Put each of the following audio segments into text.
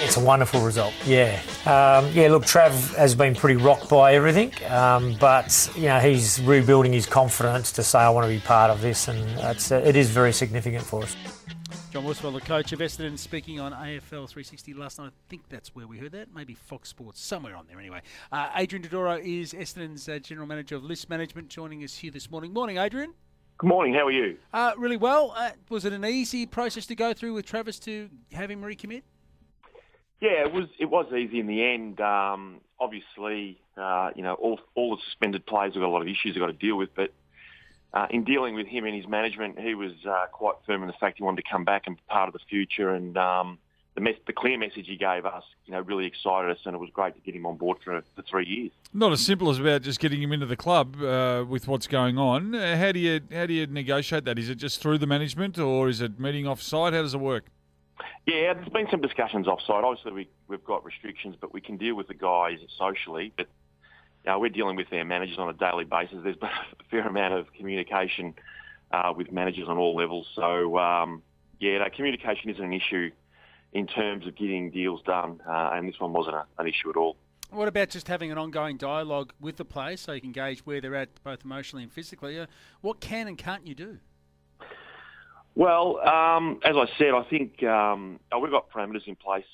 It's a wonderful result, yeah. Look, Trav has been pretty rocked by everything, but, he's rebuilding his confidence to say, I want to be part of this, and it is very significant for us. John Worsfold, the coach of Essendon, speaking on AFL 360 last night. I think that's where we heard that. Maybe Fox Sports, somewhere on there anyway. Adrian Dodoro is Essendon's General Manager of List Management, joining us here this morning. Morning, Adrian. Good morning, how are you? Really well. Was it an easy process to go through with Travis to have him recommit? Yeah, it was easy in the end. Obviously, all the suspended players have got a lot of issues they've got to deal with, but in dealing with him and his management, he was quite firm in the fact he wanted to come back and be part of the future, and the clear message he gave us, really excited us, and it was great to get him on board for 3 years. Not as simple as about just getting him into the club with what's going on. How do you negotiate that? Is it just through the management, or is it meeting off-site? How does it work? Yeah, there's been some discussions off-site. Obviously, we've got restrictions, but we can deal with the guys socially. But we're dealing with their managers on a daily basis. There's been a fair amount of communication with managers on all levels. So, communication isn't an issue in terms of getting deals done, and this one wasn't an issue at all. What about just having an ongoing dialogue with the players so you can gauge where they're at both emotionally and physically? What can and can't you do? Well, as I said, I think we've got parameters in place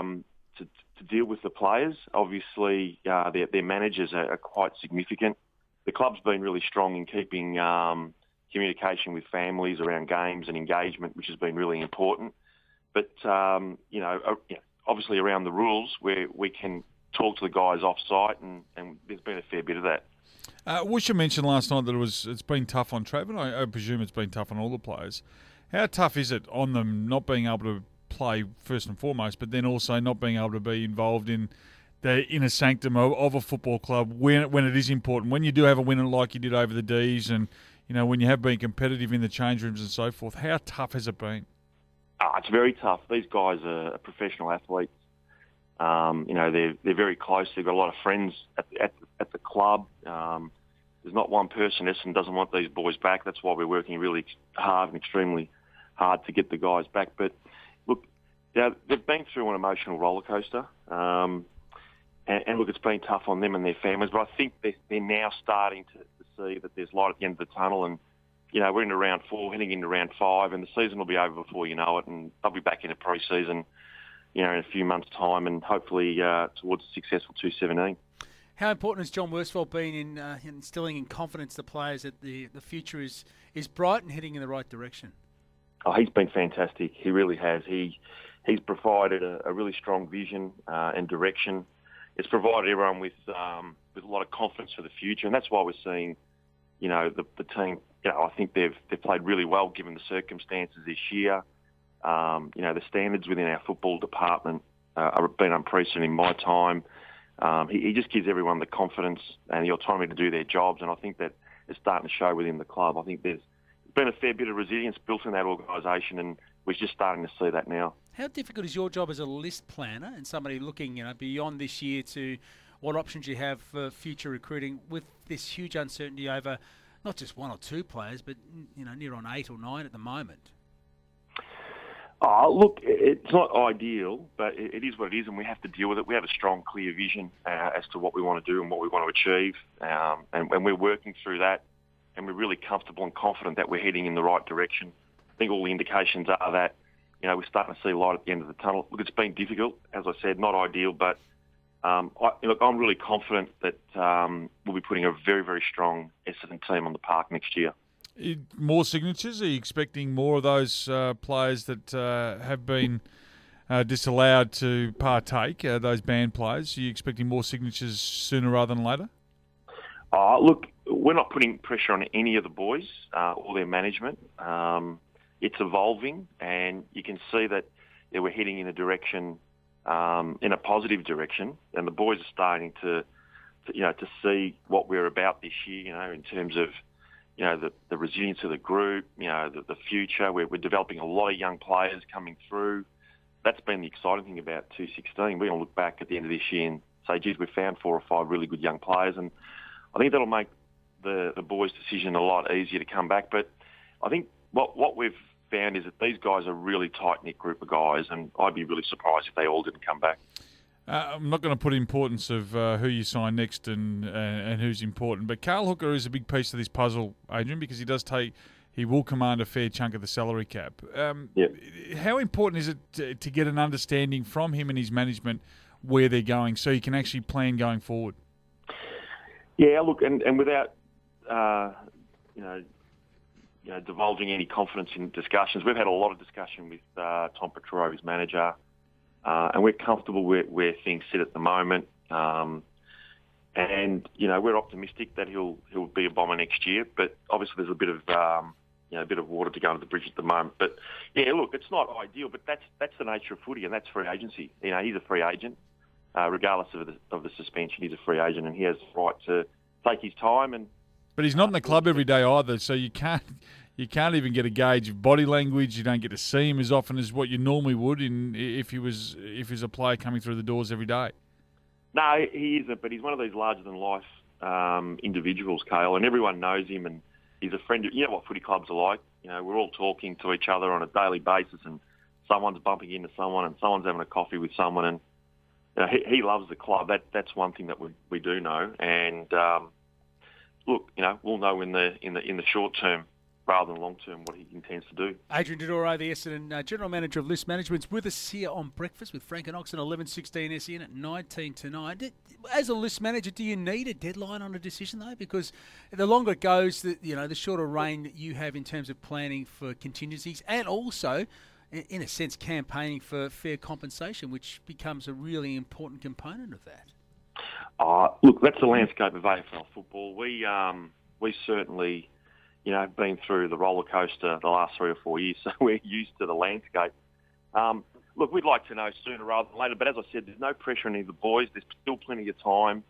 to deal with the players. Obviously, their managers are quite significant. The club's been really strong in keeping communication with families around games and engagement, which has been really important. But, obviously around the rules where we can talk to the guys off-site, and there's been a fair bit of that. Woosha mentioned last night that it's been tough on Trav, and I presume it's been tough on all the players. How tough is it on them not being able to play first and foremost, but then also not being able to be involved in the inner sanctum of a football club when it is important? When you do have a win like you did over the D's, and when you have been competitive in the change rooms and so forth, how tough has it been? It's very tough. These guys are professional athletes. They're very close. They've got a lot of friends at the club. There's not one person Essendon doesn't want these boys back. That's why we're working really hard and extremely hard to get the guys back. But look, they've been through an emotional roller coaster, and look, it's been tough on them and their families. But I think they're now starting to see that there's light at the end of the tunnel, and we're into round 4, heading into round 5, and the season will be over before you know it, and they'll be back into pre-season, in a few months' time, and hopefully towards a successful 2017. How important has John Worsfold been in instilling in confidence the players that the future is bright and heading in the right direction? Oh, he's been fantastic. He really has. He's provided a really strong vision and direction. It's provided everyone with a lot of confidence for the future, and that's why we're seeing, the team. I think they've played really well given the circumstances this year. The standards within our football department have been unprecedented in my time. He just gives everyone the confidence and the autonomy to do their jobs, and I think that it's starting to show within the club. I think there's been a fair bit of resilience built in that organisation, and we're just starting to see that now. How difficult is your job as a list planner and somebody looking, beyond this year to what options you have for future recruiting with this huge uncertainty over not just one or two players, but near on 8 or 9 at the moment? Look, it's not ideal, but it is what it is, and we have to deal with it. We have a strong, clear vision as to what we want to do and what we want to achieve, and we're working through that, and we're really comfortable and confident that we're heading in the right direction. I think all the indications are that, we're starting to see light at the end of the tunnel. Look, it's been difficult, as I said, not ideal, but I'm really confident that we'll be putting a very, very strong Essendon team on the park next year. More signatures? Are you expecting more of those players that have been disallowed to partake, those banned players? Are you expecting more signatures sooner rather than later? Look, we're not putting pressure on any of the boys or their management. It's evolving, and you can see that we're heading in a direction, in a positive direction, and the boys are starting to see what we're about this year, in terms of the resilience of the group, the future. We're developing a lot of young players coming through. That's been the exciting thing about 2016. We're going to look back at the end of this year and say, geez, we've found 4 or 5 really good young players, and I think that'll make the boys' decision a lot easier to come back. But I think what we've found is that these guys are a really tight-knit group of guys, and I'd be really surprised if they all didn't come back. I'm not going to put importance of who you sign next and who's important, but Carl Hooker is a big piece of this puzzle, Adrian, because he will command a fair chunk of the salary cap. Yep. How important is it to get an understanding from him and his management where they're going, so you can actually plan going forward? Yeah, look, and without divulging any confidence in discussions, we've had a lot of discussion with Tom Petro, his manager. And we're comfortable where things sit at the moment. And, we're optimistic that he'll be a Bomber next year. But obviously there's a bit of water to go under the bridge at the moment. But, yeah, look, it's not ideal, but that's the nature of footy, and that's free agency. He's a free agent. Regardless of the suspension, he's a free agent, and he has the right to take his time. But he's not in the club every day either, so you can't even get a gauge of body language. You don't get to see him as often as what you normally would if he was a player coming through the doors every day. No, he isn't, but he's one of these larger-than-life individuals, Cale, and everyone knows him, and he's a friend. You know what footy clubs are like. We're all talking to each other on a daily basis, and someone's bumping into someone, and someone's having a coffee with someone, and he loves the club. That's one thing that we do know, and look, we'll know in the short term rather than long term what he intends to do. Adrian Dodoro, the Essendon General Manager of List Management, is with us here on Breakfast with Frank and Oxen, 11:16 SEN at 19 tonight. As a List Manager, do you need a deadline on a decision though? Because the longer it goes, the shorter reign that you have in terms of planning for contingencies, and also, in a sense, campaigning for fair compensation, which becomes a really important component of that. Look, that's the landscape of AFL football. We certainly, been through the roller coaster the last 3 or 4 years, so we're used to the landscape. Look, we'd like to know sooner rather than later, but as I said, there's no pressure on either boys. There's still plenty of time.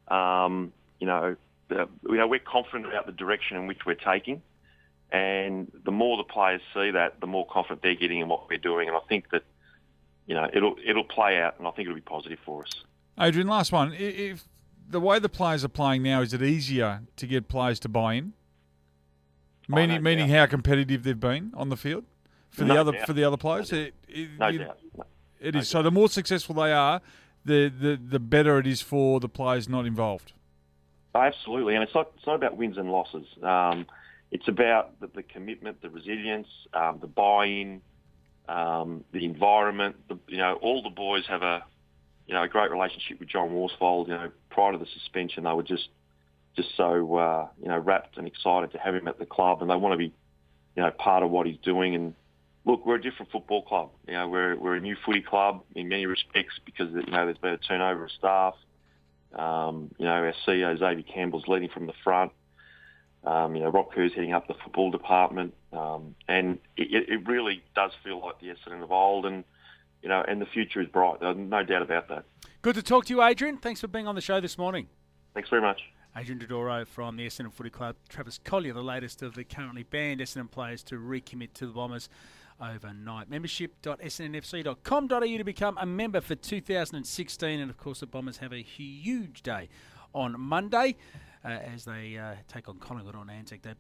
We're confident about the direction in which we're taking, and the more the players see that, the more confident they're getting in what we're doing, and I think that, it'll play out, and I think it'll be positive for us. Adrian, last one. If the way the players are playing now, is it easier to get players to buy in? Meaning how competitive they've been on the field for the other players. No doubt. It is. So the more successful they are, the better it is for the players not involved. Absolutely, and it's not about wins and losses. It's about the commitment, the resilience, the buy-in, the environment. All the boys have a great relationship with John Worsfold. Prior to the suspension, they were just so wrapped and excited to have him at the club, and they want to be part of what he's doing. And look, we're a different football club. We're a new footy club in many respects because there's been a turnover of staff. Our CEO Xavier Campbell's leading from the front. Rob Kerr's heading up the football department, and it really does feel like the Essendon of old, and the future is bright. There's no doubt about that. Good to talk to you, Adrian. Thanks for being on the show this morning. Thanks very much. Adrian Dodoro from the Essendon Footy Club. Travis Collier, the latest of the currently banned Essendon players to recommit to the Bombers overnight. Membership.snfc.com.au to become a member for 2016. And, of course, the Bombers have a huge day on Monday as they take on Collingwood on Anzac Day.